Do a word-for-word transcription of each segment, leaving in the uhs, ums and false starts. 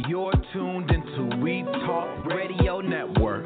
You're tuned into We Talk Radio Network.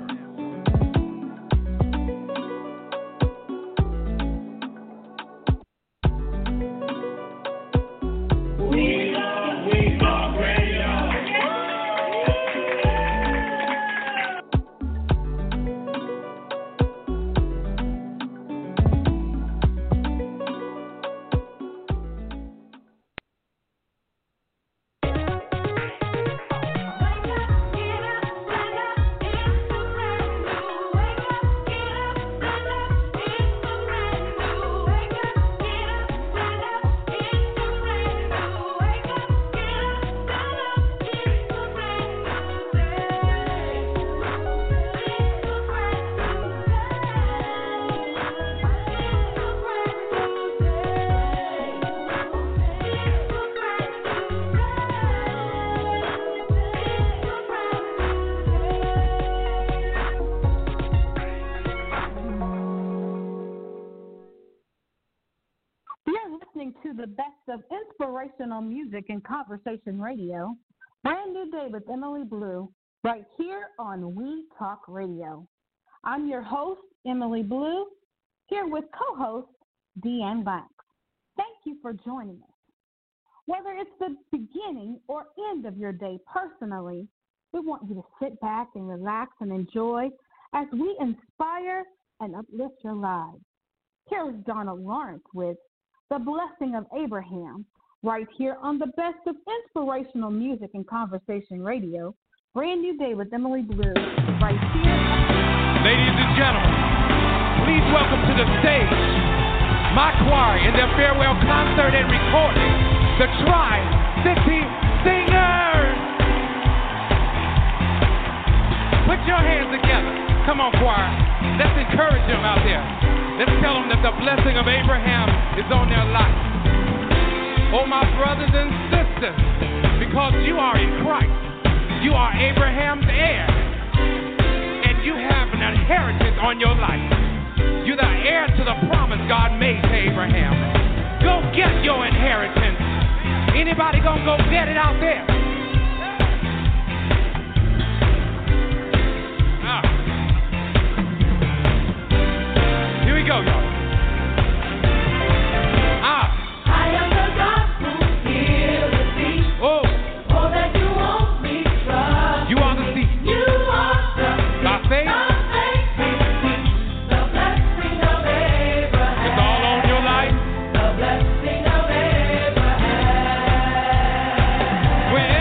Of inspirational music and conversation radio, brand new day with Emily Blue, right here on We Talk Radio. I'm your host, Emily Blue, here with co-host Deanne Banks. Thank you for joining us. Whether it's the beginning or end of your day personally, we want you to sit back and relax and enjoy as we inspire and uplift your lives. Here is Donald Lawrence with The Blessing of Abraham, right here on the best of inspirational music and conversation radio. Brand new day with Emily Blue, right here. Ladies and gentlemen, please welcome to the stage my choir in their farewell concert and recording, the Tri-City Singers. Put your hands together. Come on, choir. Let's encourage them out there. Let's tell them that the blessing of Abraham is on their life. Oh, my brothers and sisters, because you are in Christ, you are Abraham's heir, and you have an inheritance on your life. You're the heir to the promise God made to Abraham. Go get your inheritance. Anybody gonna go get it out there? Ah. Here we go, y'all. Ah. I am the gospel, here to see. Oh. All that you want me, trust. You are the seed. You are the By faith. By faith, the blessing of Abraham. It's all on your life. The blessing of Abraham. When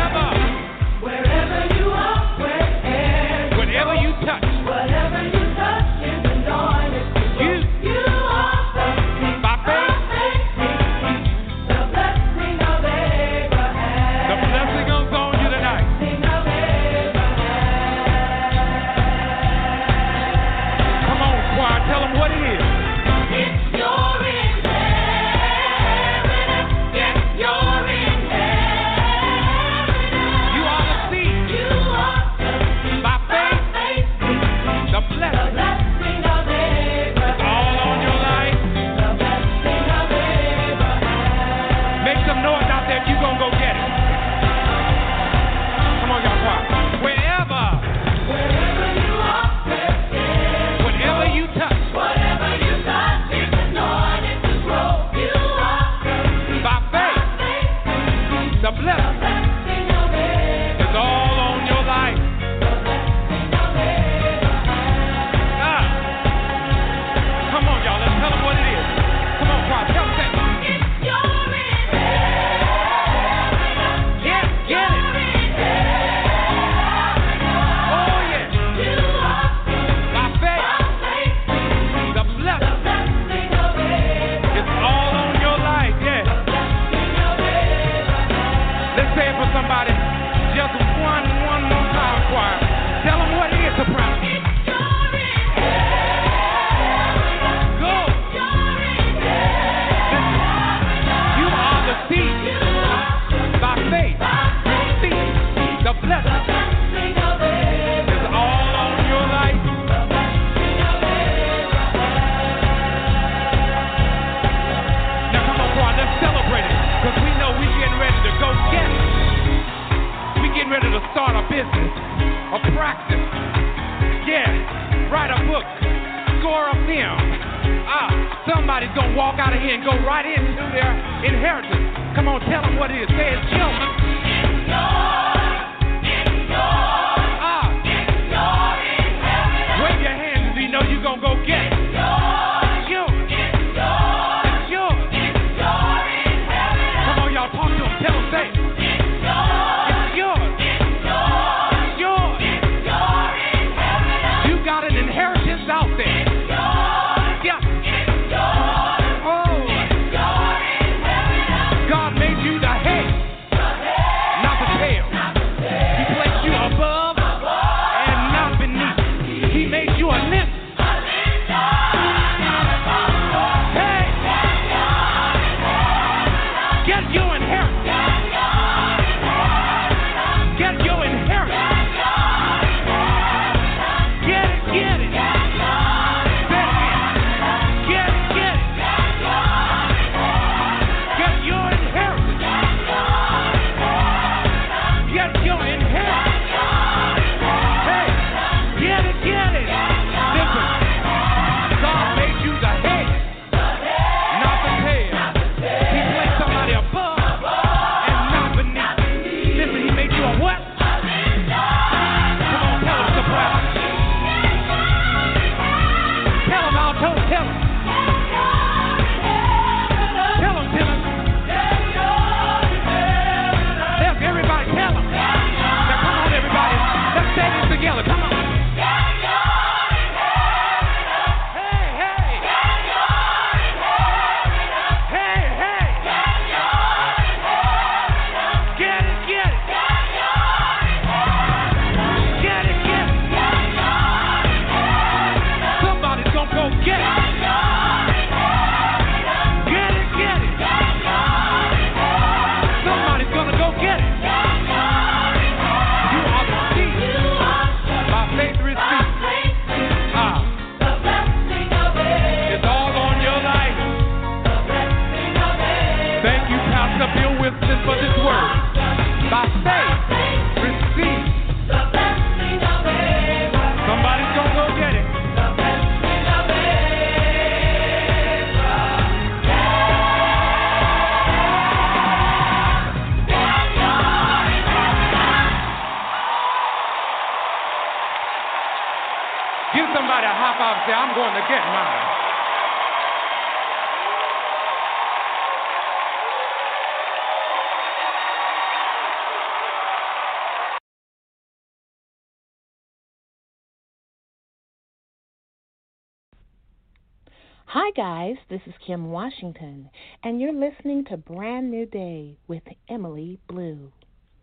business, a practice. Yeah, write a book, score a film. Ah, somebody's gonna walk out of here and go right into their inheritance. Come on, tell them what it is. Say it's yours. It's yours. It's yours. Ah. It's yours in heaven. Wave your hands if you know you're gonna go get it. It's yours. It's yours. It's yours. It's yours. It's yours in heaven. Come on, y'all, talk to them. Tell them, say it. It's yours. It's yours. It's yours. It's yours. It's yours in heaven. You got an inheritance out there. It's yours. Yeah. It's yours. Oh. It's yours in heaven. God made you the head, the head, not the tail. Not the tail. He placed you above, above and not beneath. He made you a lift. A lift. Hey. Get your inheritance. Get your inheritance. Get it, get it. Say it again. Get it, get it. Get your inheritance. Get your inheritance. Hey, get it, get it. Listen, God made you the head, not the tail. He placed somebody above and not beneath. Listen, he made you a what? Come on, tell him, surprise. Tell him, I'll tell him, tell him. Tell him, tell him. Yes, everybody, tell him. Now, come on, everybody. Let's say this together. Come on. Hey, hey. Hey, hey. Get it, get it. Get it, get it. Somebody's gonna go get it. Get it, get it. Somebody's gonna go get it. You are the seed. By faith receive. Ah. It's all on your life. Thank you, Pastor Bill Wilson, for this word. By faith receive. Somebody's gonna go get it. Give somebody a high five and say, I'm going to get mine. Hi, guys. This is Kim Washington, and you're listening to Brand New Day with Emily Blue.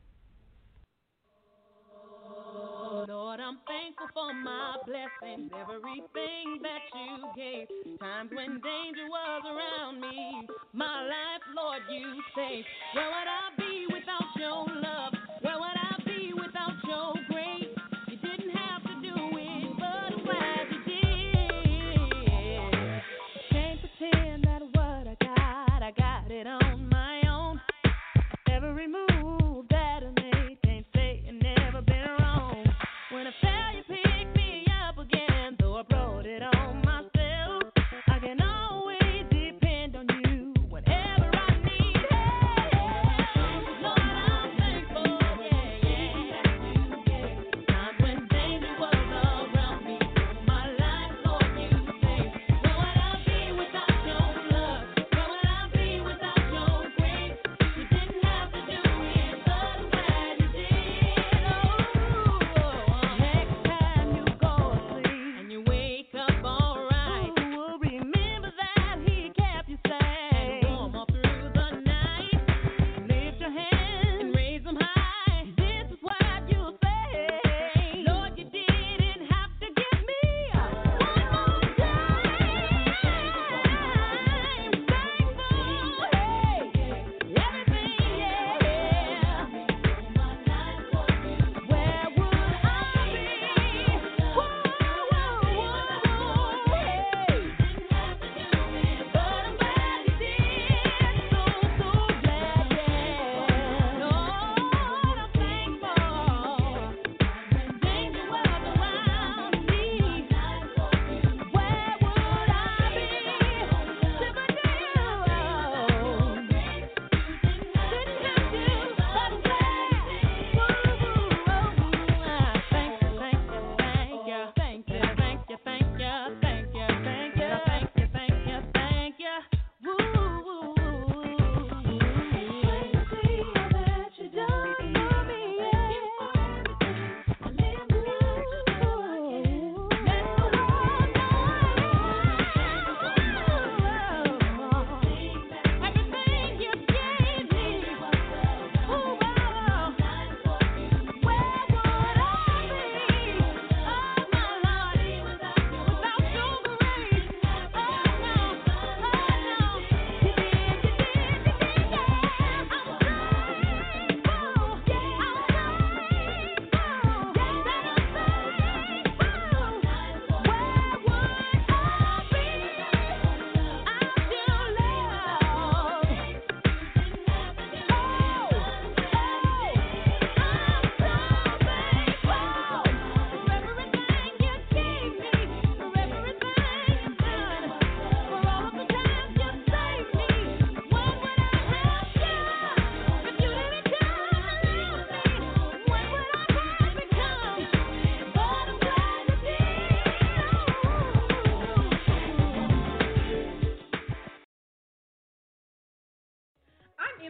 Lord, I'm thankful for my blessings, everything that you gave. Times when danger was around me, my life, Lord, you saved. Where would I be without your love? Where would I be without your grace? You didn't have to do it, but I'm glad you did. Can't pretend that what I got, I got it on my own. Every move that I made, can't say it never been wrong. When I fell, you picked me up again, though I brought it on myself. I can always depend on you whenever I need help. Lord, I'm thankful.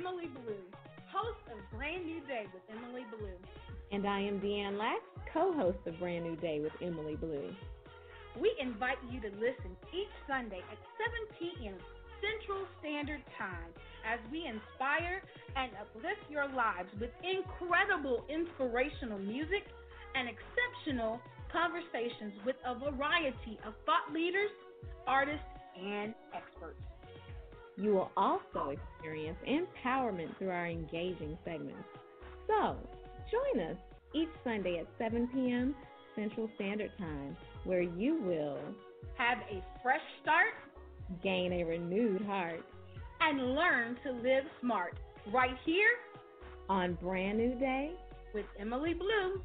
Emily Blue, host of Brand New Day with Emily Blue. And I am Deanne Lax, co-host of Brand New Day with Emily Blue. We invite you to listen each Sunday at seven p.m. Central Standard Time as we inspire and uplift your lives with incredible inspirational music and exceptional conversations with a variety of thought leaders, artists, and experts. You will also experience empowerment through our engaging segments. So, join us each Sunday at seven p.m. Central Standard Time, where you will have a fresh start, gain a renewed heart, and learn to live smart right here on Brand New Day with Emily Blue.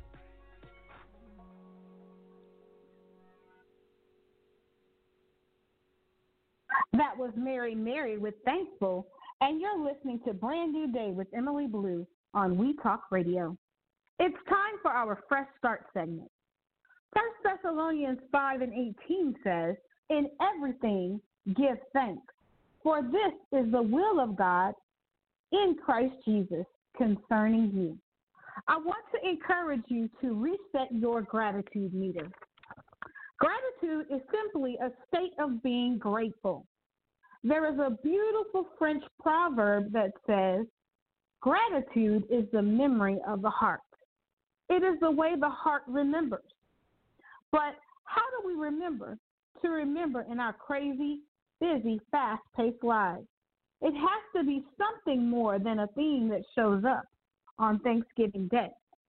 That was Mary Mary with Thankful, and you're listening to Brand New Day with Emily Blue on We Talk Radio. It's time for our Fresh Start segment. First Thessalonians five and eighteen says, "In everything give thanks, for this is the will of God in Christ Jesus concerning you." I want to encourage you to reset your gratitude meter. Gratitude is simply a state of being grateful. There is a beautiful French proverb that says, "Gratitude is the memory of the heart." It is the way the heart remembers. But how do we remember? To remember in our crazy, busy, fast-paced lives. It has to be something more than a theme that shows up on Thanksgiving Day.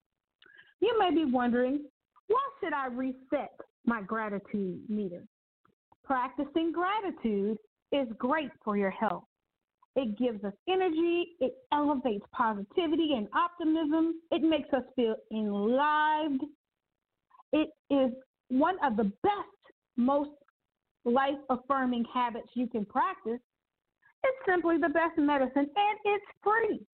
You may be wondering, why should I reset my gratitude meter? Practicing gratitude is great for your health. It gives us energy, it elevates positivity and optimism, it makes us feel enlivened. It is one of the best, most life-affirming habits you can practice. It's simply the best medicine, and it's free.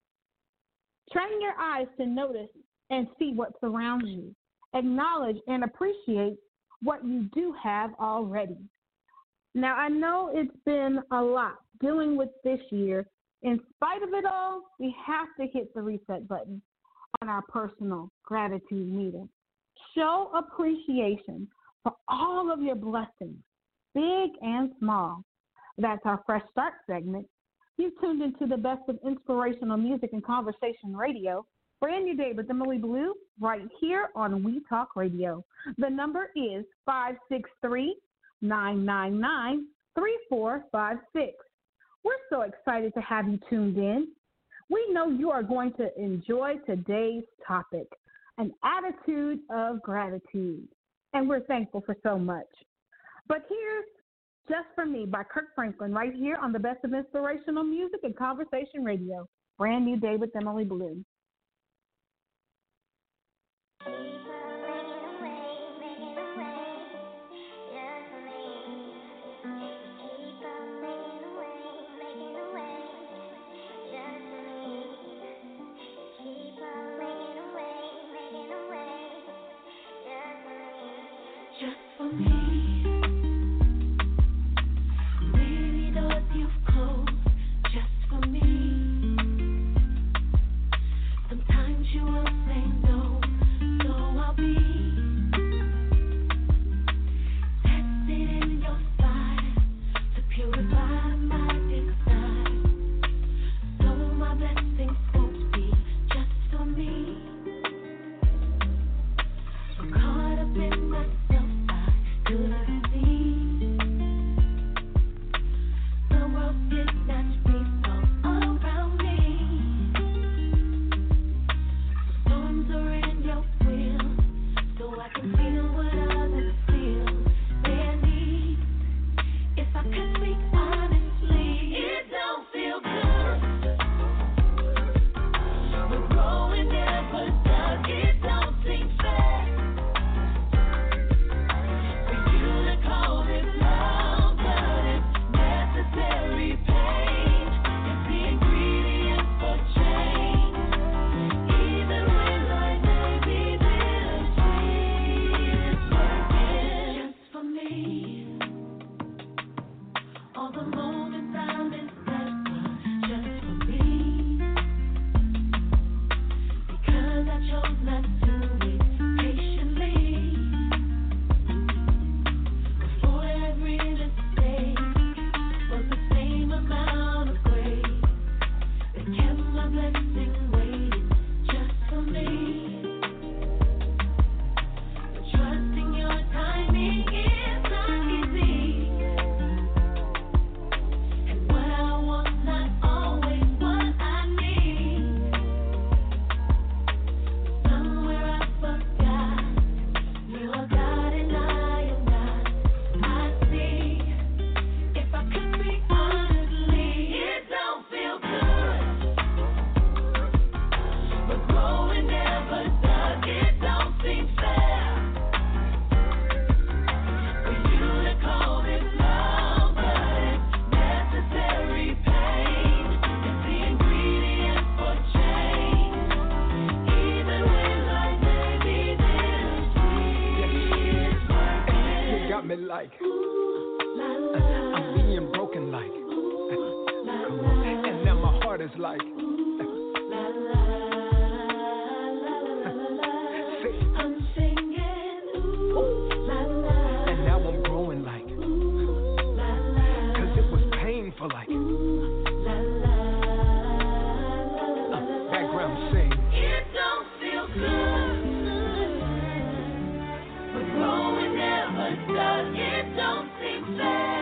Train your eyes to notice and see what surrounds you. Acknowledge and appreciate what you do have already. Now, I know it's been a lot dealing with this year. In spite of it all, we have to hit the reset button on our personal gratitude meter. Show appreciation for all of your blessings, big and small. That's our Fresh Start segment. You've tuned into the best of inspirational music and conversation radio. Brand New Day with Emily Blue right here on We Talk Radio. The number is five six three, nine nine nine, three four five six. We're so excited to have you tuned in. We know you are going to enjoy today's topic, an attitude of gratitude, and we're thankful for so much. But here's Just For Me by Kirk Franklin right here on the best of inspirational music and conversation radio. Brand New Day with Emily Blue. Sometimes you will say no, so blessing waiting just for me. But trusting your timing is not easy. And what I want, not always what I need. Somewhere I forgot you are God and I am not. I see. If I could be honestly, it don't feel good. But growing never does. It don't seem fair for you to call this love, but it's necessary pain. It's the ingredient for change. Even when life may be bittersweet, it's worth You it. got me like La, la, I'm being broken like, la, come la, on, and now my heart is like, la, la, la, la, la. say, I'm singing, ooh, la, la, and now I'm growing like, ooh, la, la, cause it was painful like, la, la, uh, background sing. it don't feel good, but growing never does. It don't seem fair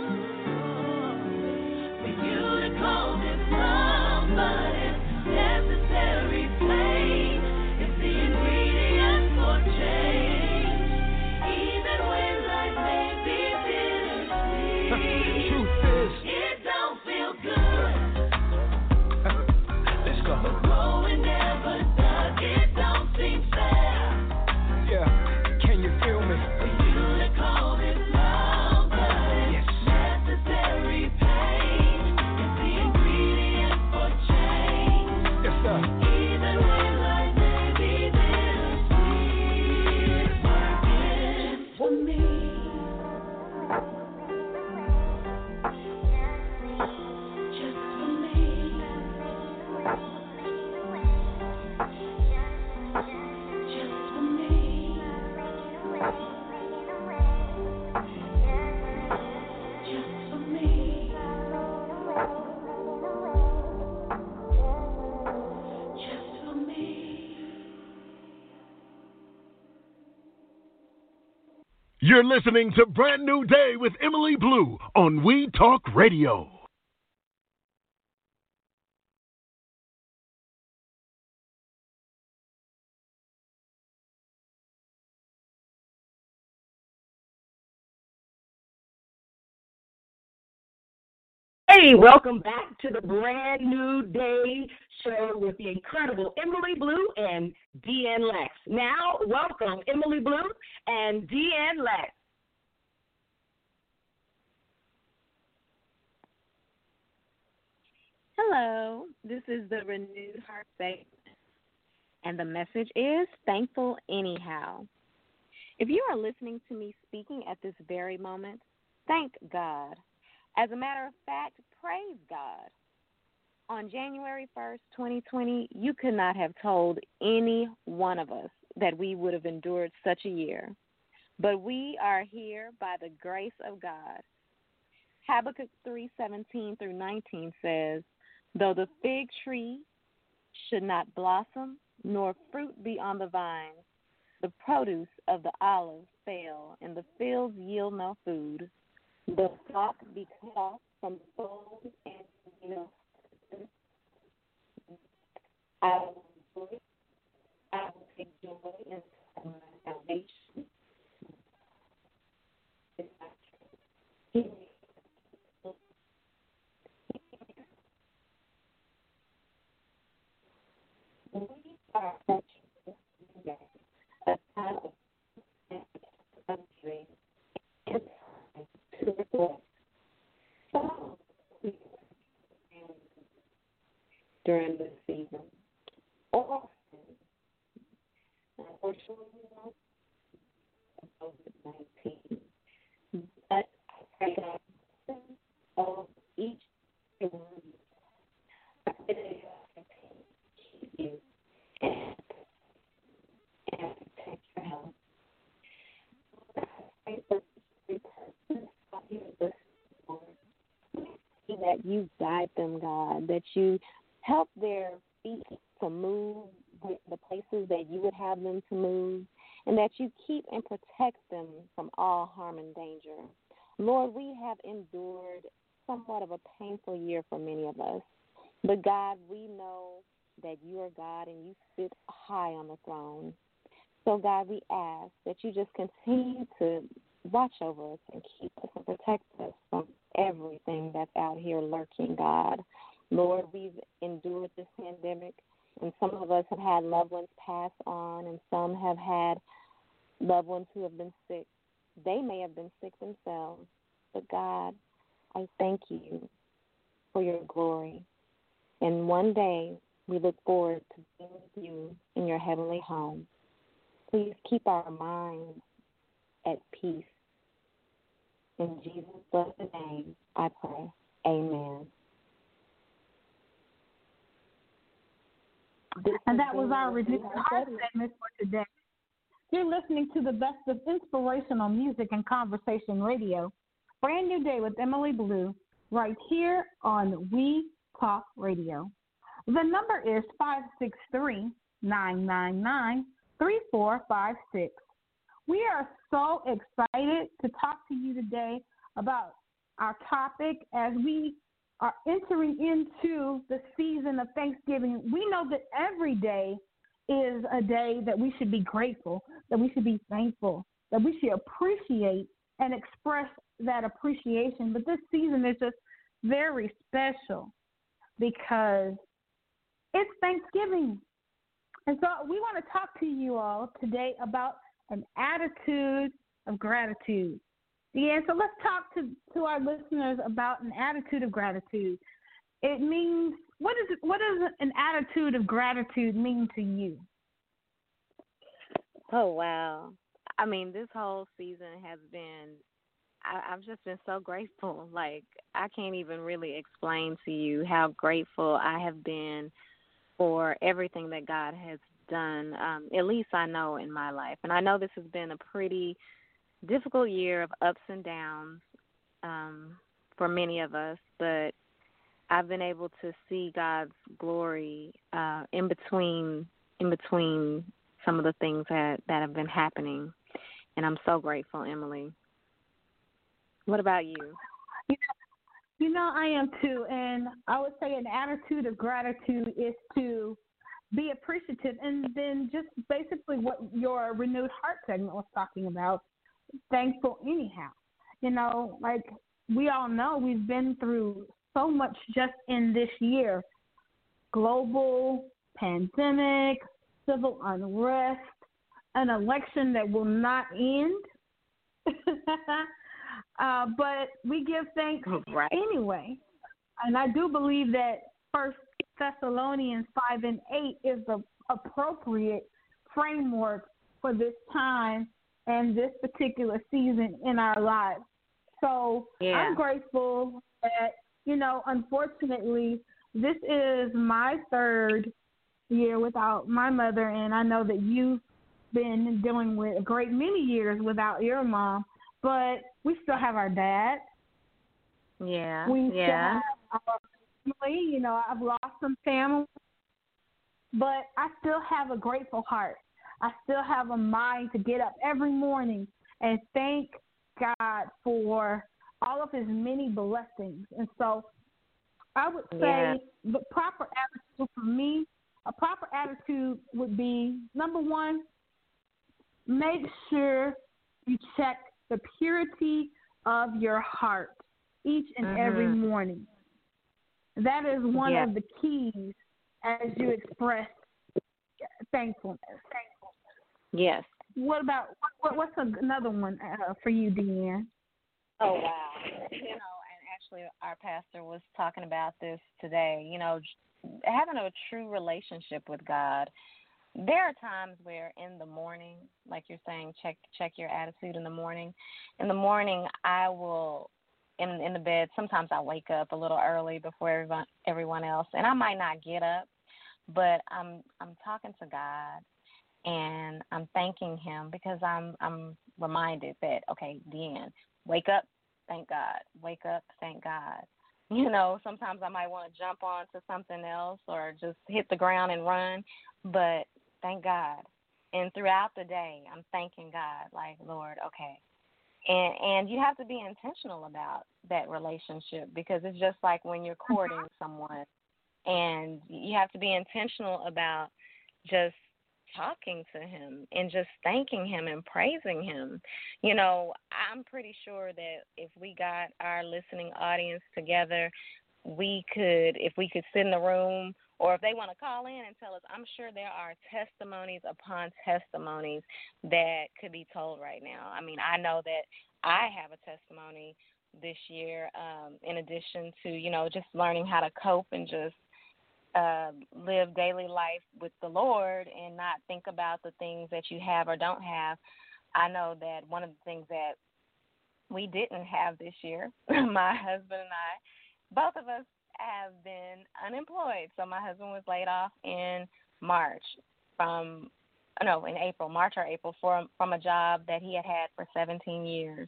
for you to call this love, but it's necessary pain. It's the ingredient for change, even when life may be bittersweet. Truth is, It don't feel good, let's go. but growing never does. It don't seem fair Yeah, can you feel me? for you to call this love, but it's Yes. necessary pain. It's the ingredient for change, Yes, sir. even when life may be bittersweet. It's worth it just for me. Just for me. Just for me. Just for me. Just for me. You're listening to Brand New Day with Emily Blue on We Talk Radio. Hey, welcome back to the Brand New Day show with the incredible Emily Blue and Deanne Lex. Now, welcome Emily Blue and Deanne Lex. Hello, this is the Renewed Heart segment, and the message is thankful anyhow. If you are listening to me speaking at this very moment, thank God. As a matter of fact, praise God. On January first, twenty twenty, you could not have told any one of us that we would have endured such a year. But we are here by the grace of God. Habakkuk three seventeen through nineteen says, though the fig tree should not blossom, nor fruit be on the vine, the produce of the olive fail, and the fields yield no food, the flock be cut off from the fold, and you know, I will rejoice, I will take joy in my salvation. He We are approaching a time of country and to reflect. So, during this season, often, unfortunately, COVID nineteen, but I pray that of each one of you, I pray that God can keep you and, and protect your health. I pray for every person out here this morning that you guide them, God, that you Help their feet to move the the places that you would have them to move, and that you keep and protect them from all harm and danger. Lord, we have endured somewhat of a painful year for many of us, but God, we know that you are God and you sit high on the throne. So, God, we ask that you just continue to watch over us and keep us and protect us from everything that's out here lurking, God. Lord, we've endured this pandemic, and some of us have had loved ones pass on, and some have had loved ones who have been sick. They may have been sick themselves, but God, I thank you for your glory. And one day we look forward to being with you in your heavenly home. Please keep our minds at peace. In Jesus' blessed name, I pray. Amen. And that was our Renewed Heart segment for today. You're listening to the best of inspirational music and conversation radio. Brand New Day with Emily Blue, right here on We Talk Radio. The number is five six three, nine nine nine, three four five six. We are so excited to talk to you today about our topic as we are entering into the season of Thanksgiving. We know that every day is a day that we should be grateful, that we should be thankful, that we should appreciate and express that appreciation. But this season is just very special because it's Thanksgiving. And so we want to talk to you all today about an attitude of gratitude. Yeah, so let's talk to, to our listeners about an attitude of gratitude. It means, what is it, what does an attitude of gratitude mean to you? Oh, wow. I mean, this whole season has been, I, I've just been so grateful. Like, I can't even really explain to you how grateful I have been for everything that God has done, um, at least I know in my life. And I know this has been a pretty difficult year of ups and downs um, for many of us, but I've been able to see God's glory uh, in between in between some of the things that, that have been happening, and I'm so grateful, Emily. What about you? You know, you know, I am too, and I would say an attitude of gratitude is to be appreciative, and then just basically what your Renewed Heart segment was talking about, thankful anyhow. You know, like we all know, we've been through so much just in this year. Global pandemic, civil unrest, an election that will not end. uh, but we give thanks right. anyway. And I do believe that First Thessalonians five and eight is the appropriate framework for this time and this particular season in our lives. So yeah. I'm grateful that, you know, unfortunately, this is my third year without my mother, and I know that you've been dealing with a great many years without your mom, but we still have our dad. Yeah, we yeah. Still have our family. You know, I've lost some family, but I still have a grateful heart. I still have a mind to get up every morning and thank God for all of his many blessings. And so I would say yeah. the proper attitude for me, a proper attitude would be, number one, make sure you check the purity of your heart each and mm-hmm. every morning. That is one yeah. of the keys as you express thankfulness. Yes. What about, what, what's another one uh, for you, Deanne? Oh, wow. You know, and actually our pastor was talking about this today, you know, having a true relationship with God. There are times where in the morning, like you're saying, check check your attitude in the morning. In the morning, I will, in in the bed, sometimes I wake up a little early before everyone everyone else, and I might not get up, but I'm I'm talking to God, and I'm thanking him because I'm I'm reminded that, okay, Deanne, wake up, thank God. Wake up, thank God. You know, sometimes I might want to jump on to something else or just hit the ground and run. But thank God. And throughout the day, I'm thanking God, like, Lord, okay. And and you have to be intentional about that relationship, because it's just like when you're courting someone, and you have to be intentional about just talking to him and just thanking him and praising him. You know, I'm pretty sure that if we got our listening audience together, we could, if we could sit in the room, or if they want to call in and tell us, I'm sure there are testimonies upon testimonies that could be told right now. I mean, I know that I have a testimony this year, um, in addition to, you know, just learning how to cope and just uh, live daily life with the Lord and not think about the things that you have or don't have. I know that one of the things that we didn't have this year, my husband and I, both of us have been unemployed. So my husband was laid off in March from, no, in April, March or April, for, from a job that he had had for seventeen years.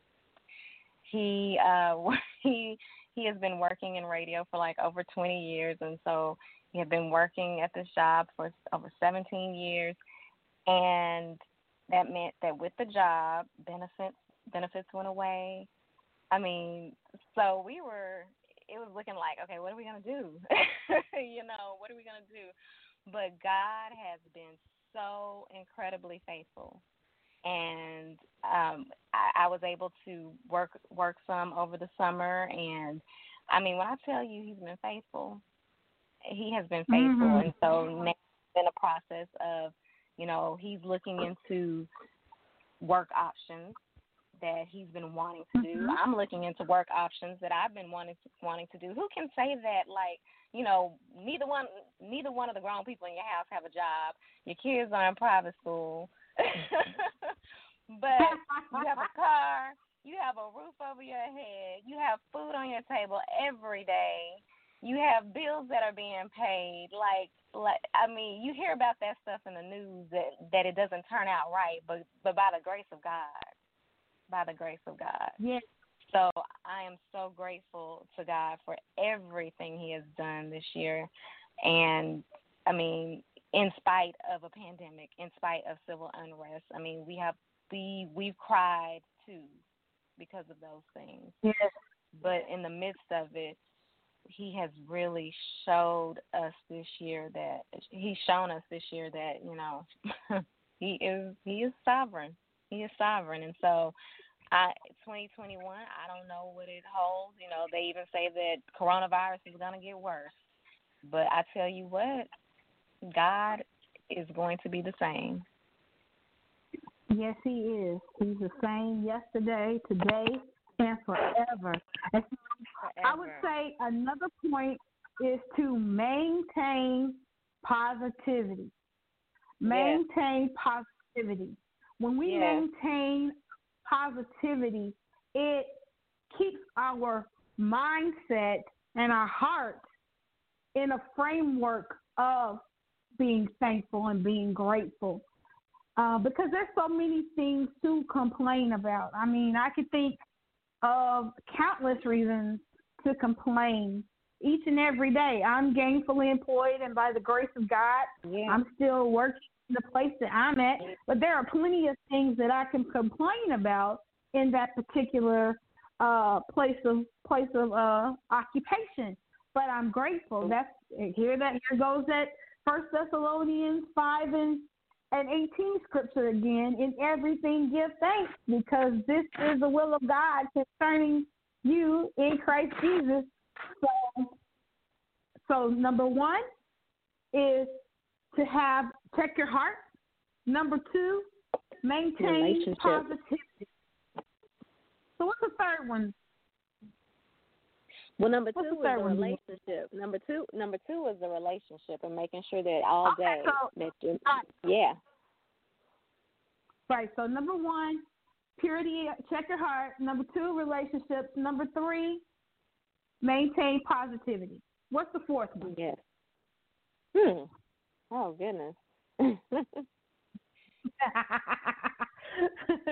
He uh, he he has been working in radio for like over twenty years, and so he had been working at this job for over seventeen years, and that meant that with the job, benefits benefits went away. I mean, so we were, it was looking like, okay, what are we going to do? you know, what are we going to do? But God has been so incredibly faithful. And um, I, I was able to work work some over the summer. And, I mean, when I tell you he's been faithful, he has been faithful. Mm-hmm. And so now it's in a process of, you know, he's looking into work options that he's been wanting to do. Mm-hmm. I'm looking into work options that I've been wanting to, wanting to do. Who can say that, like, you know, neither one neither one of the grown people in your house have a job. Your kids are in private school. But you have a car, you have a roof over your head, you have food on your table every day, you have bills that are being paid. Like, like I mean, you hear about that stuff in the news that, that it doesn't turn out right, but, but by the grace of God. By the grace of God. Yes. So I am so grateful to God for everything he has done this year. And, I mean, in spite of a pandemic, in spite of civil unrest, I mean, we have, we, we've cried, too, because of those things. Yes. But in the midst of it, he has really showed us this year that, he's shown us this year that, you know, he is, he is sovereign. He is sovereign. And so I, twenty twenty-one, I don't know what it holds. You know, they even say that coronavirus is going to get worse. But I tell you what, God is going to be the same. Yes, he is. He's the same yesterday, today, and forever. And so Forever. I would say another point is to maintain positivity. Maintain yes. positivity. When we yes. maintain positivity, it keeps our mindset and our heart in a framework of being thankful and being grateful. Uh, because there's so many things to complain about. I mean, I could think of countless reasons to complain each and every day. I'm gainfully employed, and by the grace of God, yeah. I'm still working the place that I'm at, but there are plenty of things that I can complain about in that particular uh, place of place of uh, occupation. But I'm grateful. That's here. That here goes that First Thessalonians five and and eighteen scripture again. In everything, give thanks, because this is the will of God concerning you in Christ Jesus. So, so number one is to have, check your heart. Number two, maintain positivity. So what's the third one? Well, number what's two was the relationship. One? Number two, number two was the relationship and making sure that all okay, day so, that you, right. yeah. Right. So number one, purity. Check your heart. Number two, relationships. Number three, maintain positivity. What's the fourth one? Yes. Hmm. Oh, goodness.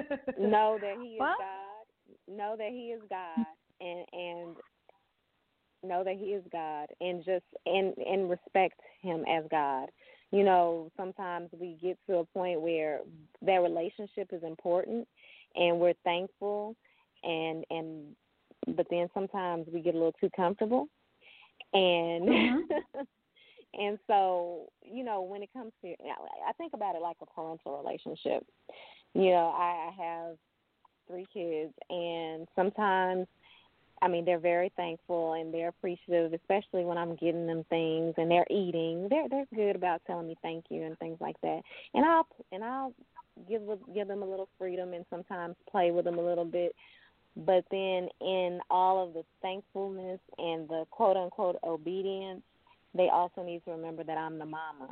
Know that he is what? God. Know that he is God. And and know that He is God, and just and and respect Him as God. You know, sometimes we get to a point where that relationship is important, and we're thankful, and and but then sometimes we get a little too comfortable, and mm-hmm. and so you know, when it comes to, I think about it like a parental relationship. You know, I, I have three kids, and sometimes, I mean, they're very thankful and they're appreciative, especially when I'm getting them things and they're eating. They're they're good about telling me thank you and things like that. And I'll and I'll give give them a little freedom and sometimes play with them a little bit. But then in all of the thankfulness and the quote unquote obedience, they also need to remember that I'm the mama.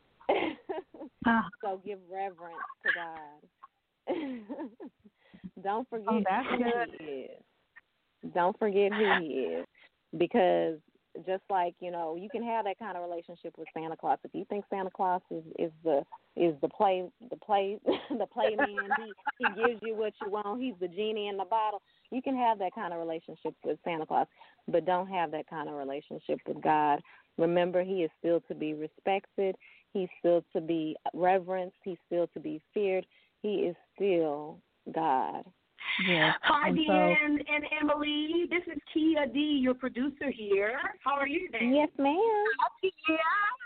So give reverence to God. Don't forget oh, that's who good. He is. Don't forget who He is, because just like, you know, you can have that kind of relationship with Santa Claus. If you think Santa Claus is, is the is the play the play the playman, he he gives you what you want. He's the genie in the bottle. You can have that kind of relationship with Santa Claus, but don't have that kind of relationship with God. Remember, He is still to be respected. He's still to be reverenced. He's still to be feared. He is still God. Yeah. Hi, and Deanne so, and Emily. This is Kia D, your producer here. How are you today? Yes, ma'am. Hi, Kia.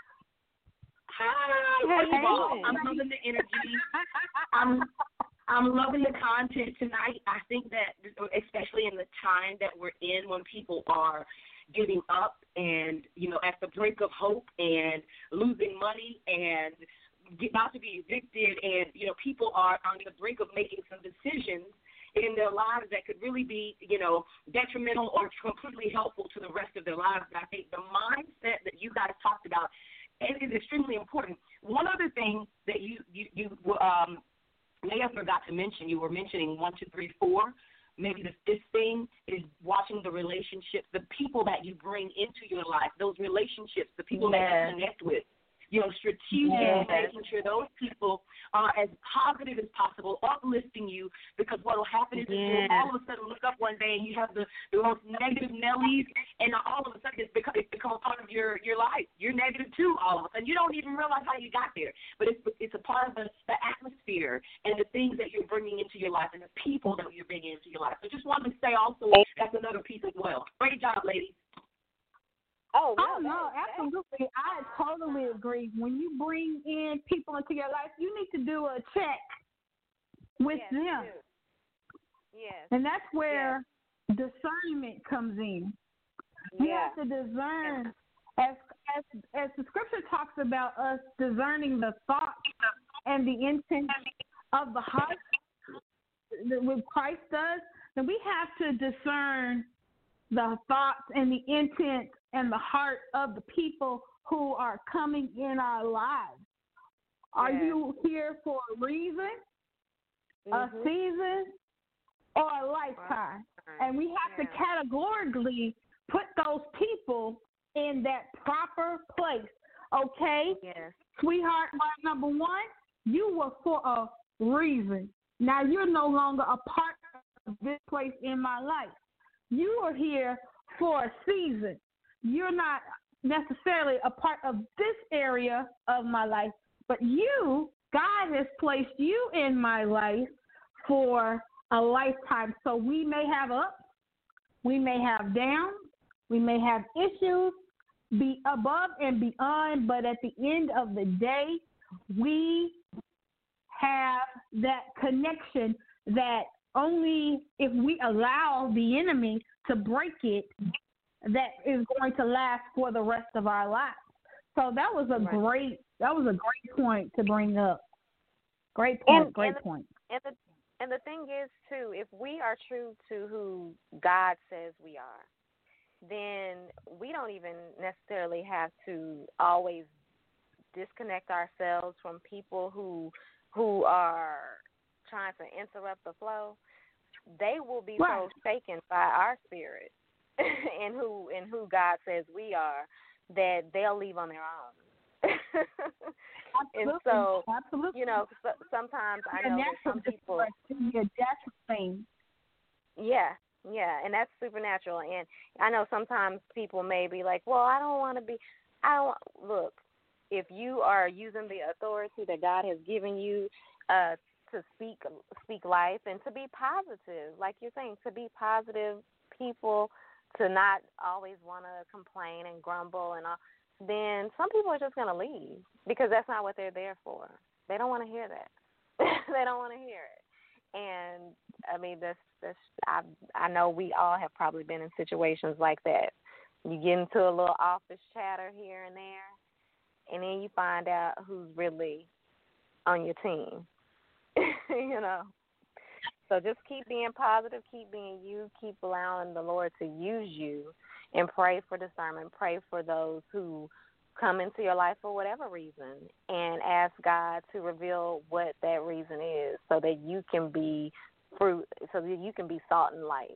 Hi. How First you of all, doing? I'm loving the energy. I'm I'm loving the content tonight. I think that, especially in the time that we're in, when people are giving up and, you know, at the brink of hope and losing money and about to be evicted, and, you know, people are on the brink of making some decisions in their lives that could really be, you know, detrimental or completely helpful to the rest of their lives. And I think the mindset that you guys talked about is extremely important. One other thing that you, you, you um, may have forgot to mention, you were mentioning one, two, three, four. Maybe the fifth thing is watching the relationships, the people that you bring into your life, those relationships, the people yes. that you connect with. You know, strategic, yes. making sure those people are as positive as possible, uplifting you, because what will happen is yes. you'll all of a sudden look up one day and you have the, the most negative Nellies, and all of a sudden it's become, it's become a part of your, your life. You're negative too all of a sudden. You don't even realize how you got there, but it's it's a part of the, the atmosphere and the things that you're bringing into your life and the people that you're bringing into your life. So just wanted to say also that's another piece as well. Great job, ladies. Oh, no, oh, no, absolutely. I totally agree. When you bring in people into your life, you need to do a check with yes, them. Yes. And that's where yes. discernment comes in. You yeah. have to discern. As, as, as the scripture talks about us discerning the thoughts and the intent of the heart, what Christ does, then we have to discern the thoughts and the intent and the heart of the people who are coming in our lives. Are yes. you here for a reason, mm-hmm. a season, or a lifetime? Right. And we have yeah. to categorically put those people in that proper place. Okay? Yes. Sweetheart, number one, you were for a reason. Now you're no longer a part of this place in my life. You are here for a season. You're not necessarily a part of this area of my life, but you, God has placed you in my life for a lifetime. So we may have ups, we may have downs, we may have issues, be above and beyond, but at the end of the day, we have that connection that only if we allow the enemy to break it, that is going to last for the rest of our lives. So that was a right. great that was a great point to bring up. Great point, and, great and point. The, and the and the thing is too, if we are true to who God says we are, then we don't even necessarily have to always disconnect ourselves from people who who are trying to interrupt the flow. They will be right. so shaken by our spirit and who and who God says we are that they'll leave on their own. And so, Absolutely. you know, so, sometimes I know that some people. That's the thing. Yeah, Yeah, and that's supernatural. And I know sometimes people may be like, well, I don't want to be, I don't, look, if you are using the authority that God has given you uh, to speak speak life and to be positive, like you're saying, to be positive people, to not always want to complain and grumble and all, then some people are just going to leave because that's not what they're there for. They don't want to hear that. They don't want to hear it. And, I mean, this, this, I, I know we all have probably been in situations like that. You get into a little office chatter here and there, and then you find out who's really on your team, you know. So just keep being positive, keep being you, keep allowing the Lord to use you, and pray for discernment. Pray for those who come into your life for whatever reason, and ask God to reveal what that reason is so that you can be fruit, so that you can be salt and light.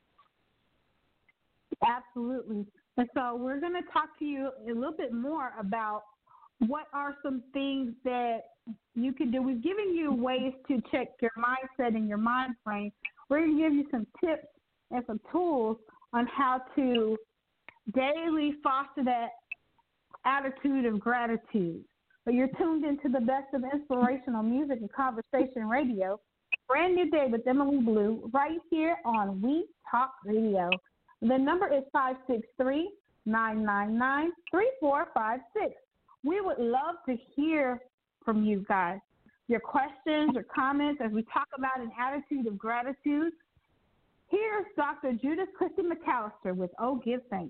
Absolutely. And so we're going to talk to you a little bit more about what are some things that you can do. We've given you ways to check your mindset and your mind frame. We're going to give you some tips and some tools on how to daily foster that attitude of gratitude. But you're tuned into the best of inspirational music and conversation radio. Brand New Day with Emily Blue right here on We Talk Radio. The number is five six three, nine nine nine, three four five six. We would love to hear from you guys, your questions or comments as we talk about an attitude of gratitude. Here's Doctor Judith Christy McAllister with Oh Give Thanks.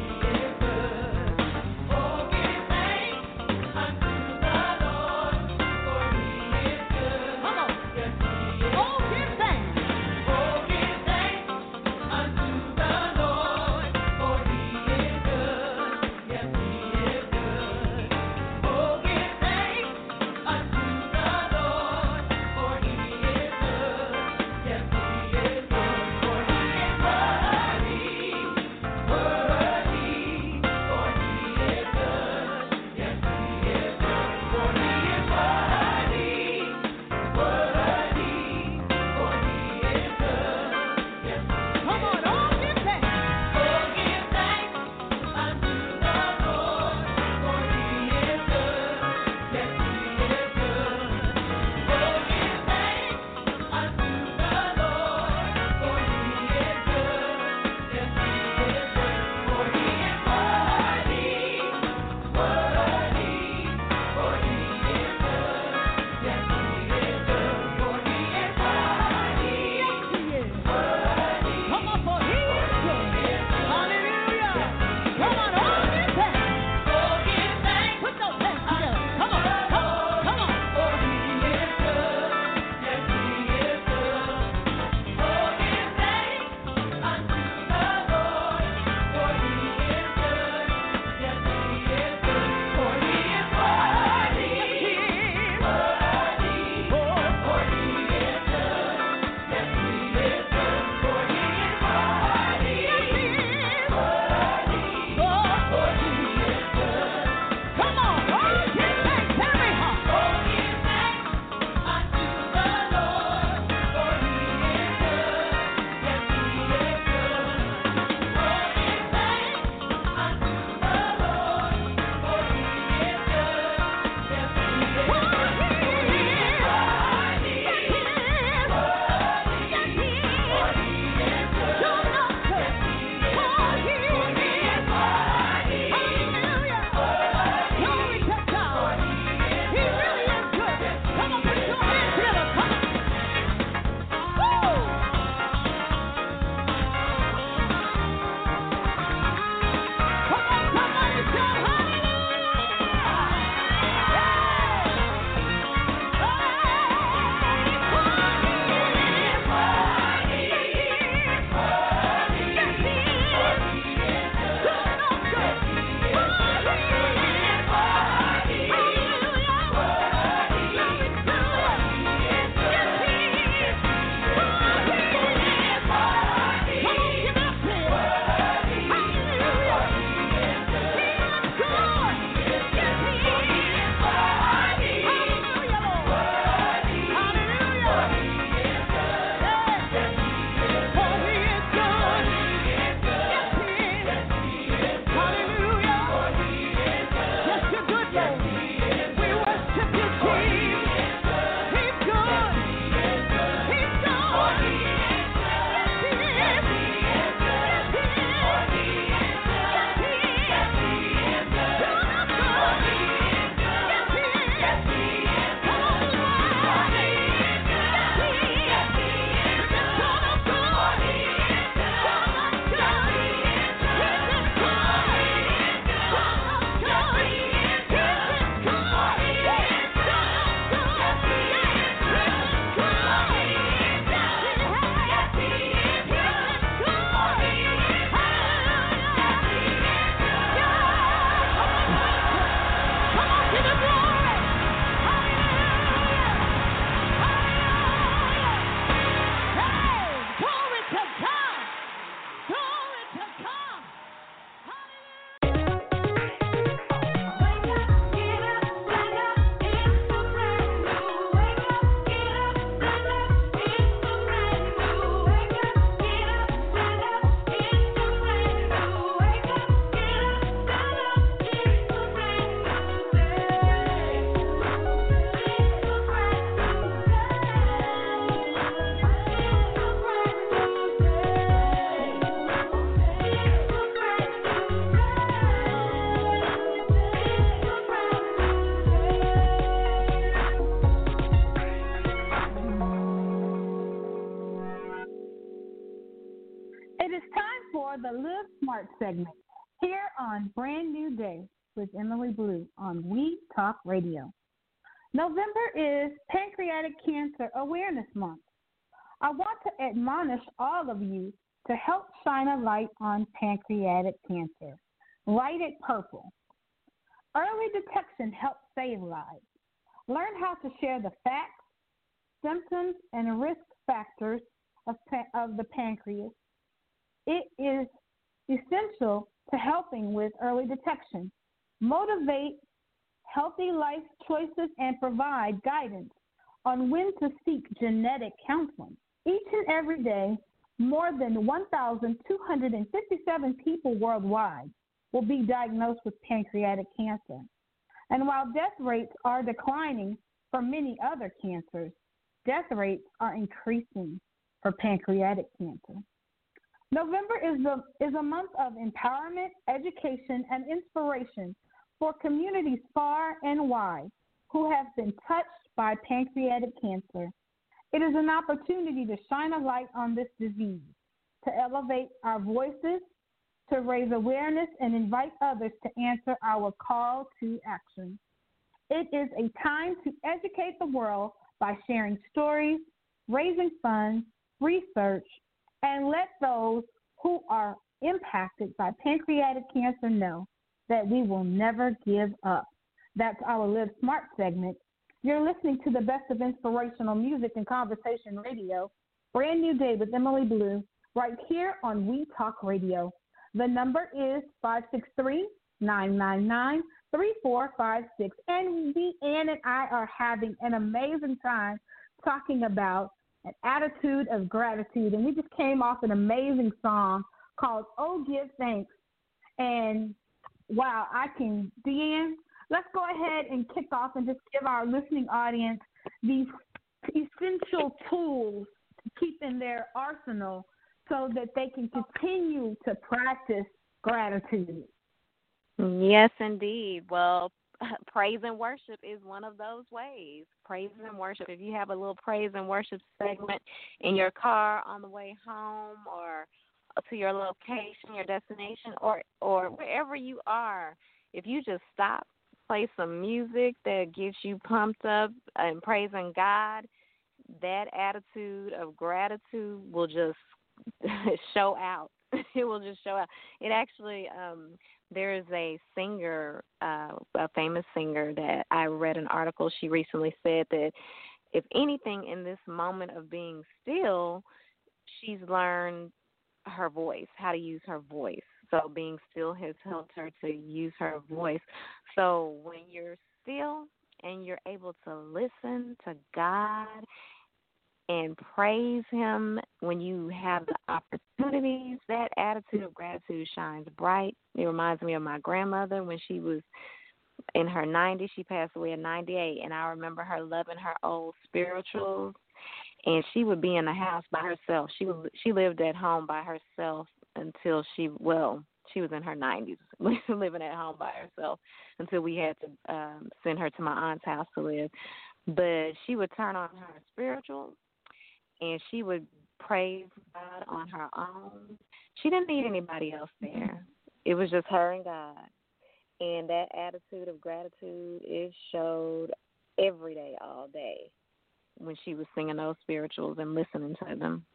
Oh, The Live Smart segment here on Brand New Day with Emily Blue on We Talk Radio. November is Pancreatic Cancer Awareness Month. I want to admonish all of you to help shine a light on pancreatic cancer. Light it purple. Early detection helps save lives. Learn how to share the facts, symptoms, and risk factors of, of the pancreas. It is essential to helping with early detection. Motivate healthy life choices and provide guidance on when to seek genetic counseling. Each and every day, more than one thousand two hundred fifty-seven people worldwide will be diagnosed with pancreatic cancer. And while death rates are declining for many other cancers, death rates are increasing for pancreatic cancer. November is, the, is a month of empowerment, education, and inspiration for communities far and wide who have been touched by pancreatic cancer. It is an opportunity to shine a light on this disease, to elevate our voices, to raise awareness, and invite others to answer our call to action. It is a time to educate the world by sharing stories, raising funds, research, and let those who are impacted by pancreatic cancer know that we will never give up. That's our Live Smart segment. You're listening to the best of inspirational music and conversation radio, Brand New Day with Emily Blue, right here on We Talk Radio. The number is five six three, nine nine nine, three four five six. And we, Ann and I, are having an amazing time talking about an attitude of gratitude. And we just came off an amazing song called Oh Give Thanks. And wow, I can, Deanne, let's go ahead and kick off and just give our listening audience these essential tools to keep in their arsenal so that they can continue to practice gratitude. Yes, indeed. Well, praise and worship is one of those ways. Praise and worship. If you have a little praise and worship segment in your car on the way home or to your location, your destination, or, or wherever you are, if you just stop, play some music that gets you pumped up and praising God, that attitude of gratitude will just show out. It will just show out. It actually, um, there is a singer, uh, a famous singer that I read an article. She recently said that if anything in this moment of being still, she's learned her voice, how to use her voice. So being still has helped her to use her voice. So when you're still and you're able to listen to God and praise Him when you have the opportunities, that attitude of gratitude shines bright. It reminds me of my grandmother when she was in her nineties. She passed away in ninety-eight, and I remember her loving her old spirituals. And she would be in the house by herself. She was she lived at home by herself until she well she was in her nineties, living at home by herself until we had to um, send her to my aunt's house to live. But she would turn on her spirituals, and she would praise God on her own. She didn't need anybody else there. It was just her and God. And that attitude of gratitude is showed every day, all day, when she was singing those spirituals and listening to them.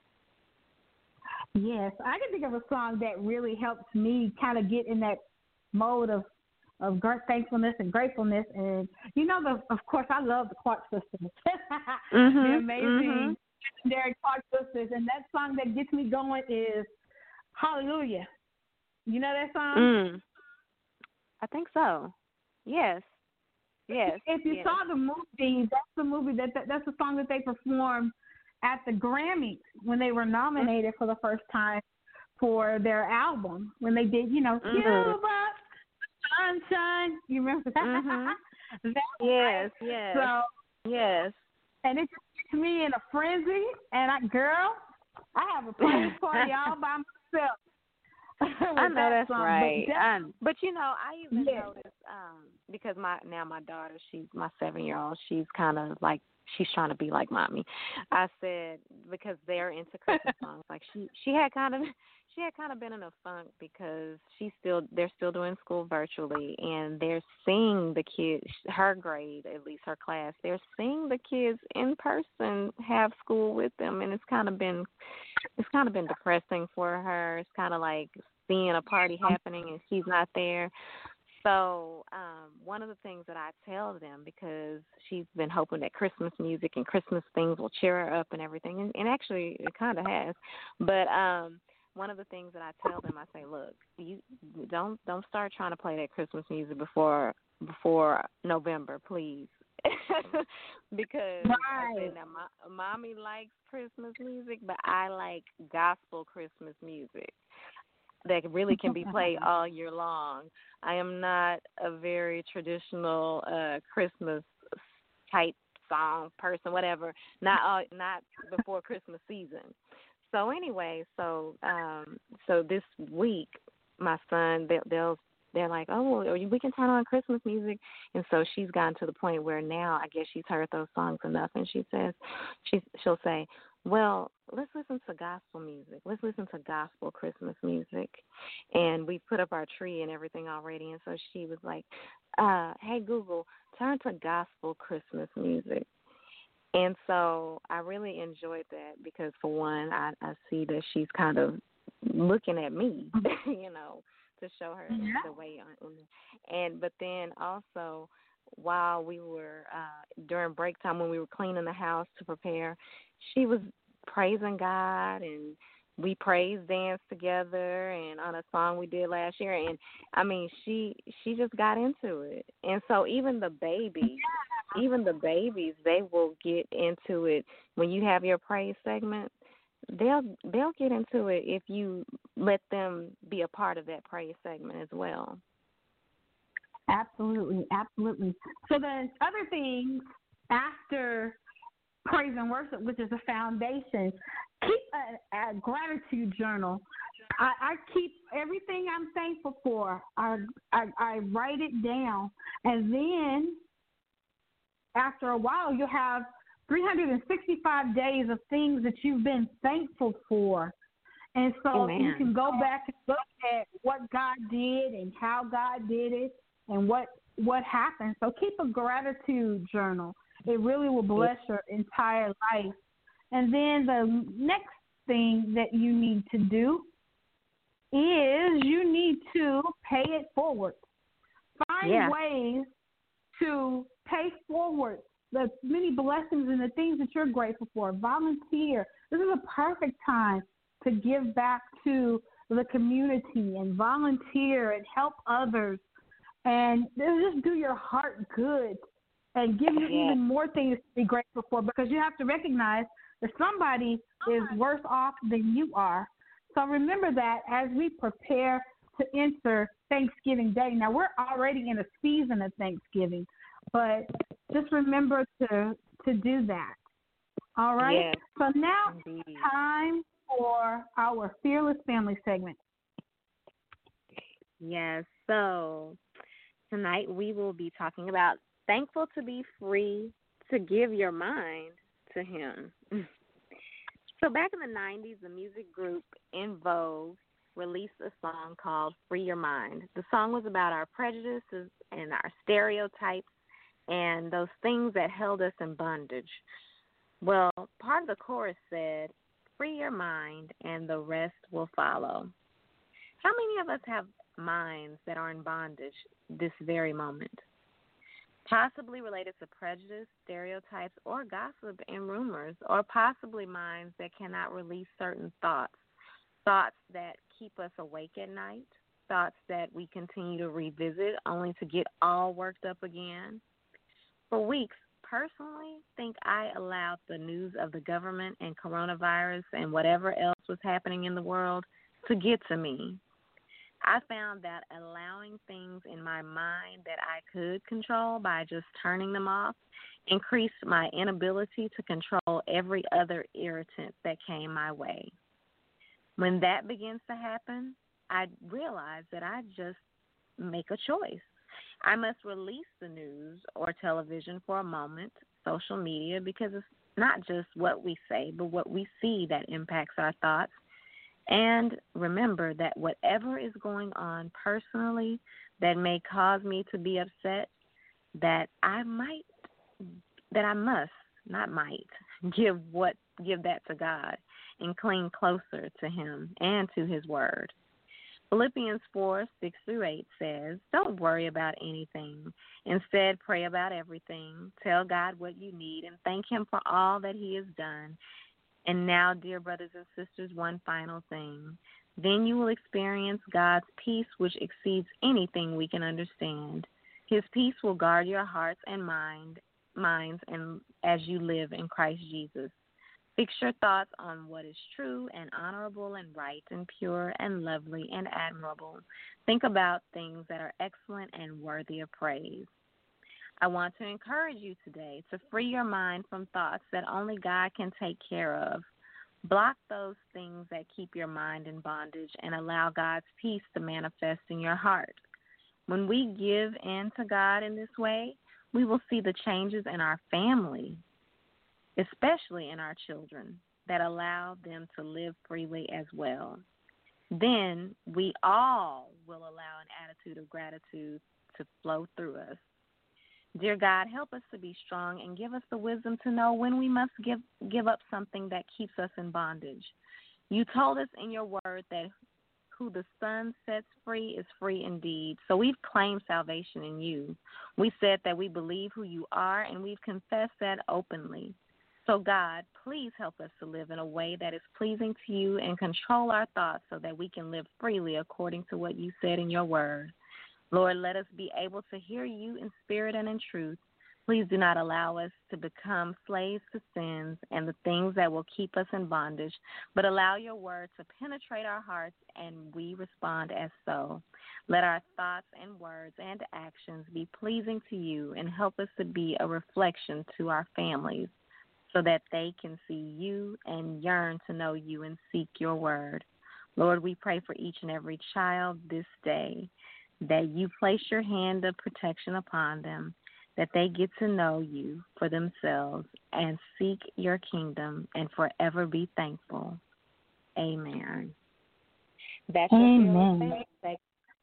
Yes, I can think of a song that really helps me kind of get in that mode of of thankfulness and gratefulness. And, you know, the, of course, I love the Clark sisters. Mm-hmm, the amazing mm-hmm. Derek Clark sisters. And that song that gets me going is Hallelujah. You know that song? Mm. I think so. Yes. Yes. If you yes. saw the movie, that's the movie that, that that's the song that they performed at the Grammys when they were nominated for the first time for their album. When they did, you know, mm-hmm. Cuba, Sunshine. You remember that? Mm-hmm. that yes. right? Yes. So, yes. And it gets me in a frenzy. And I, girl, I have a praise party all by myself. I know that that's song. right. But, I, but you know, I even yes. noticed um, because my now my daughter, she's my seven year old. She's kind of like she's trying to be like mommy. I said because they're into Christmas songs. Like she she had kind of she had kind of been in a funk because she's still they're still doing school virtually, and they're seeing the kids, her grade at least her class, they're seeing the kids in person have school with them, and it's kind of been it's kind of been depressing for her. It's kind of like seeing a party happening and she's not there. So um, one of the things that I tell them, because she's been hoping that Christmas music and Christmas things will cheer her up and everything, and, and actually it kind of has. But um, one of the things that I tell them, I say, look, you don't don't start trying to play that Christmas music before before November, please. Because right. I said, now, my, mommy likes Christmas music, but I like gospel Christmas music that really can be played all year long. I am not a very traditional uh, Christmas type song person, whatever. Not all, not before Christmas season. So anyway, so um, so this week, my son they, they'll they're like, oh, we can turn on Christmas music, and so she's gotten to the point where now I guess she's heard those songs enough, and she says, she she'll say, well, let's listen to gospel music. Let's listen to gospel Christmas music. And we put up our tree and everything already. And so she was like, uh, hey, Google, turn to gospel Christmas music. And so I really enjoyed that because, for one, I, I see that she's kind of looking at me, you know, to show her yeah. the way. On, and but then also, while we were, uh, during break time when we were cleaning the house to prepare, she was praising God, and we praise danced together and on a song we did last year. And, I mean, she she just got into it. And so even the babies, yeah. even the babies, they will get into it. When you have your praise segment, they'll they'll get into it if you let them be a part of that praise segment as well. Absolutely, absolutely. So the other things after praise and worship, which is a foundation, keep a, a gratitude journal. I, I keep everything I'm thankful for. I, I I write it down, and then after a while, you'll have three hundred sixty-five days of things that you've been thankful for. And so Amen. You can go back and look at what God did and how God did it and what what happened. So keep a gratitude journal. It really will bless your entire life. And then the next thing that you need to do is you need to pay it forward. Find yeah. ways to pay forward the many blessings and the things that you're grateful for. Volunteer. This is a perfect time to give back to the community and volunteer and help others. And just do your heart good and give you yeah. even more things to be grateful for, because you have to recognize that somebody is worse off than you are. So remember that as we prepare to enter Thanksgiving Day. Now, we're already in a season of Thanksgiving, but just remember to to do that. All right? Yes, so now indeed. it's time for our Fearless Family segment. Yes, so tonight we will be talking about thankful to be free to give your mind to Him. So back in the nineties, the music group En Vogue released a song called Free Your Mind. The song was about our prejudices and our stereotypes and those things that held us in bondage. Well, part of the chorus said, free your mind and the rest will follow. How many of us have minds that are in bondage this very moment? Possibly related to prejudice, stereotypes, or gossip and rumors, or possibly minds that cannot release certain thoughts, thoughts that keep us awake at night, thoughts that we continue to revisit only to get all worked up again. For weeks, personally, think I allowed the news of the government and coronavirus and whatever else was happening in the world to get to me. I found that allowing things in my mind that I could control by just turning them off increased my inability to control every other irritant that came my way. When that begins to happen, I realize that I just make a choice. I must release the news or television for a moment, social media, because it's not just what we say, but what we see that impacts our thoughts. And remember that whatever is going on personally that may cause me to be upset, that I might, that I must, not might, give what give that to God and cling closer to Him and to His Word. Philippians four, six through eight says, don't worry about anything. Instead, pray about everything. Tell God what you need and thank Him for all that He has done. And now, dear brothers and sisters, one final thing. Then you will experience God's peace, which exceeds anything we can understand. His peace will guard your hearts and mind, minds and as you live in Christ Jesus. Fix your thoughts on what is true and honorable and right and pure and lovely and admirable. Think about things that are excellent and worthy of praise. I want to encourage you today to free your mind from thoughts that only God can take care of. Block those things that keep your mind in bondage and allow God's peace to manifest in your heart. When we give in to God in this way, we will see the changes in our family, especially in our children, that allow them to live freely as well. Then we all will allow an attitude of gratitude to flow through us. Dear God, help us to be strong and give us the wisdom to know when we must give give up something that keeps us in bondage. You told us in your word that who the Son sets free is free indeed. So we've claimed salvation in you. We said that we believe who you are, and we've confessed that openly. So God, please help us to live in a way that is pleasing to you and control our thoughts so that we can live freely according to what you said in your word. Lord, let us be able to hear you in spirit and in truth. Please do not allow us to become slaves to sins and the things that will keep us in bondage, but allow your word to penetrate our hearts and we respond as so. Let our thoughts and words and actions be pleasing to you and help us to be a reflection to our families so that they can see you and yearn to know you and seek your word. Lord, we pray for each and every child this day, that you place your hand of protection upon them, that they get to know you for themselves and seek your kingdom and forever be thankful. Amen. That's Amen. Thank,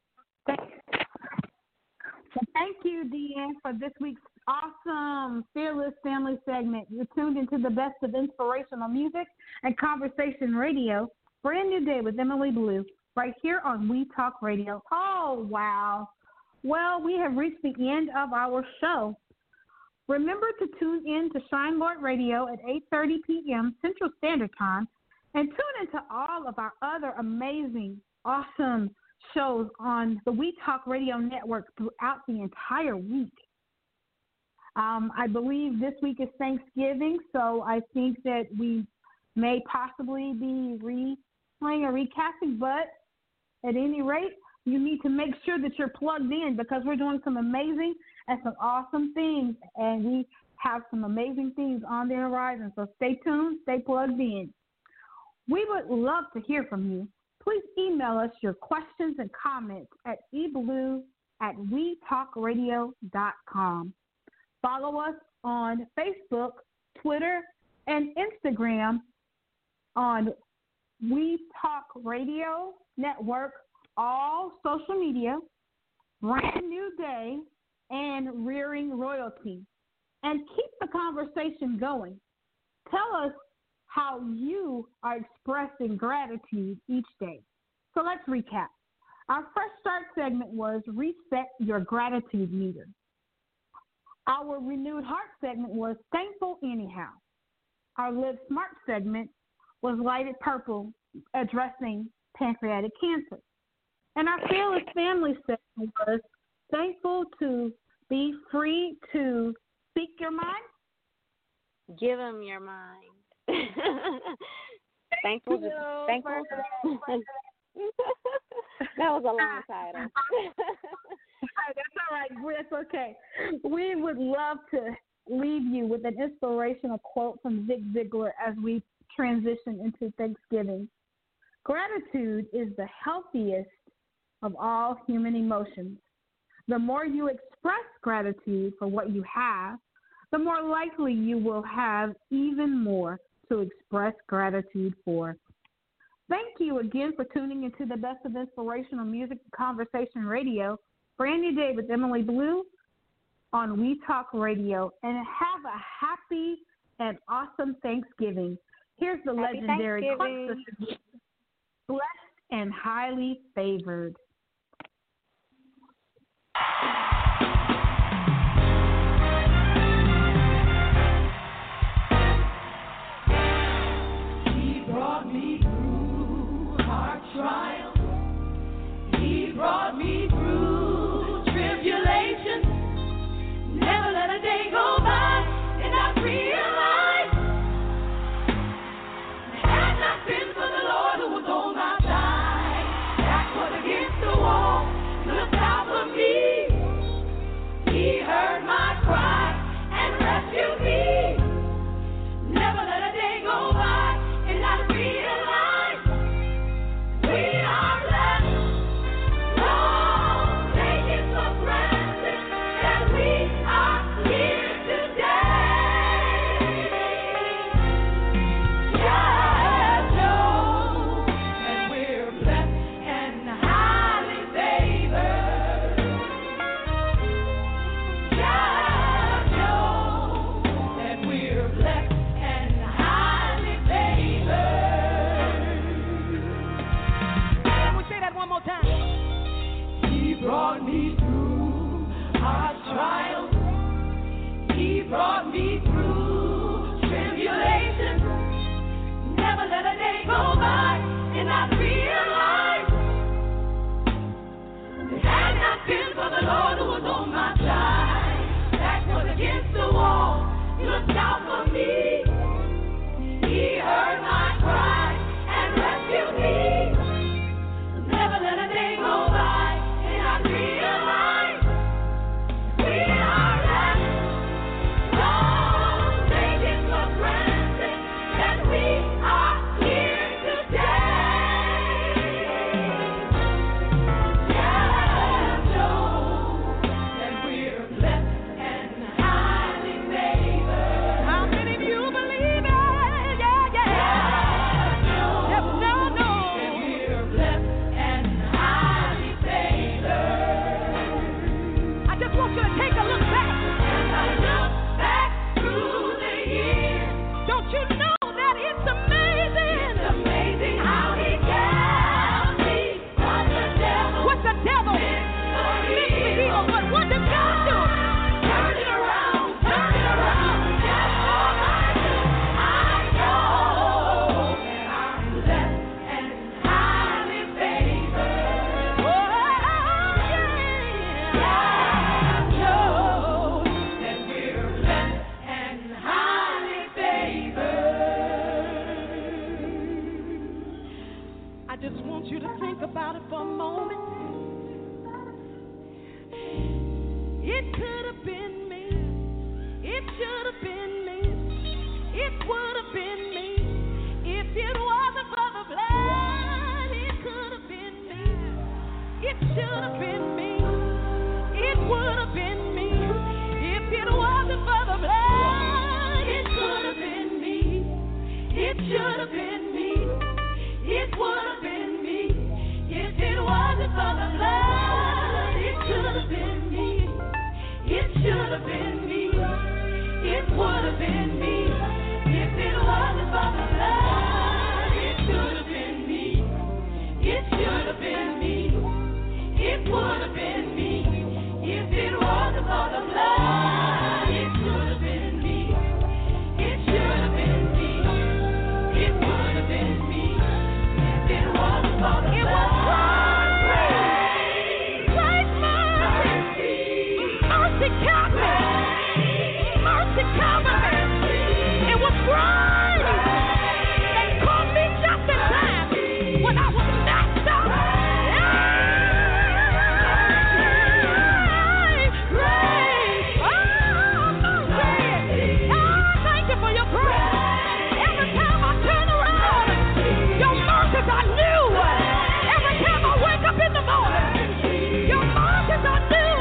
so thank you, Deanne, for this week's awesome Fearless Family segment. You're tuned into the best of inspirational music and conversation radio. Brand new day with Emily Blue, right here on We Talk Radio. Oh, wow. Well, we have reached the end of our show. Remember to tune in to Shine Lord Radio at eight thirty p.m. Central Standard Time and tune into all of our other amazing, awesome shows on the We Talk Radio Network throughout the entire week. Um, I believe this week is Thanksgiving, so I think that we may possibly be replaying or recasting, but at any rate, you need to make sure that you're plugged in because we're doing some amazing and some awesome things, and we have some amazing things on the horizon. So stay tuned, stay plugged in. We would love to hear from you. Please email us your questions and comments at eblue at we talk radio dot com. Follow us on Facebook, Twitter, and Instagram on We Talk Radio Network, all social media, Brand New Day, and Rearing Royalty. And keep the conversation going. Tell us how you are expressing gratitude each day. So let's recap. Our Fresh Start segment was Reset Your Gratitude Meter. Our Renewed Heart segment was Thankful Anyhow. Our Live Smart segment was Lighted Purple, addressing pancreatic cancer. And our Fearless Family segment was Thankful to be free to speak your mind. Give them your mind. Thankful. To, No, thankful. That was a long title. That's all right. That's okay. We would love to leave you with an inspirational quote from Zig Ziglar as we transition into Thanksgiving. Gratitude is the healthiest of all human emotions. The more you express gratitude for what you have, the more likely you will have even more to express gratitude for. Thank you again for tuning into the best of inspirational music and conversation radio. Brand New Day with Emily Blue on We Talk Radio. And have a happy and awesome Thanksgiving. Here's the Happy legendary Thanksgiving. Clark, blessed and highly favored. He brought me through hard trials. He brought me through tribulation. Never let a day go by and I realized had not been for the Lord who was on my side, back was against the wall, looked out for me. He heard my cry and rescued me. Never let a day go by and I realize we are blessed. Don't take it for granted that we are here today. Just know that we're blessed and highly favored. Just know that we're blessed and highly favored. Can we say that one more time? He brought me through hard trials. He brought me through tribulation. Never let a day go by and I realized it had not been for the Lord who was on my side. Back was against the wall, looked out for me. He heard my cry and rescued me. Never let a day go by and I realize we are blessed. Don't take it for granted that we are here today. Just know that we're blessed and highly favored. How many of you believe it? Yeah, yeah. Just know that we're blessed and highly favored. I just want you to take a look back. As I look back through the years, don't you know that it's amazing? It's amazing how he kept me from the devil. What the devil meant for evil, but what did God do? Turn it around, turn it around. Just for my good, I know that I'm blessed and highly favored. Oh, yeah. Just know that we're blessed and highly favored. I just want you to think about it for a moment. have been me. It would have been me. If it wasn't for the blood, it should have been me. It should have been me. It would have been me. If it wasn't for the blood, it should have been me. It should have been me. It would have been me. If it wasn't for the blood, it should have been me. It should have been me. It would have been me. If it wasn't for the blood. It was grace, mercy, mercy covered me, mercy covered me. It was grace that caught me just in time when I was messed up. I knew every time I wake up in the morning, your mercies are new.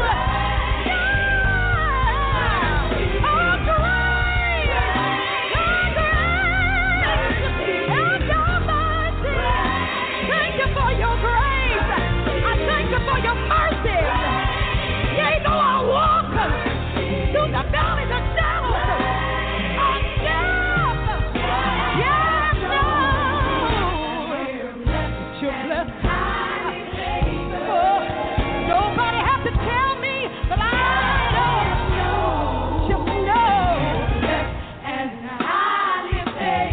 Yeah. Oh, great. Oh, great. And your mercy. Thank you for your grace. I thank you for your mercy. Yea, though I walk through the valleys of shadows of death. Yeah. Nobody has to tell me, but I know, just know, and highly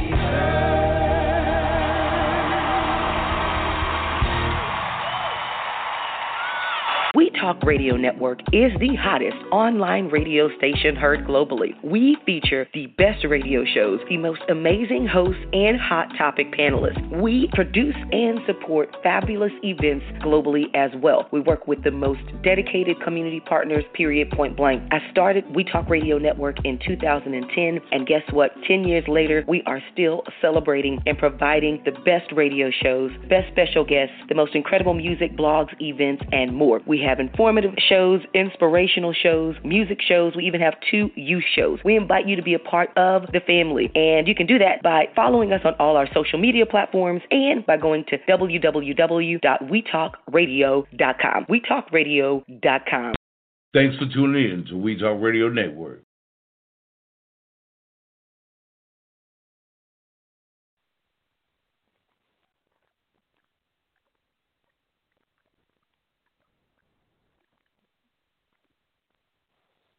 favored. We Talk Radio Network is the hottest online radio station heard globally. We feature the best radio shows, the most amazing hosts, and hot topic panelists. We produce and support fabulous events globally as well. We work with the most dedicated community partners, period, point blank. I started We Talk Radio Network in two thousand ten, and guess what? Ten years later, we are still celebrating and providing the best radio shows, best special guests, the most incredible music, blogs, events, and more. We have informative shows, inspirational shows, music shows. We even have two youth shows. We invite you to be a part of the family, and you can do that by following us on all our social media platforms and by going to w w w dot we talk radio dot com. we talk radio dot com. Thanks for tuning in to We Talk Radio Network.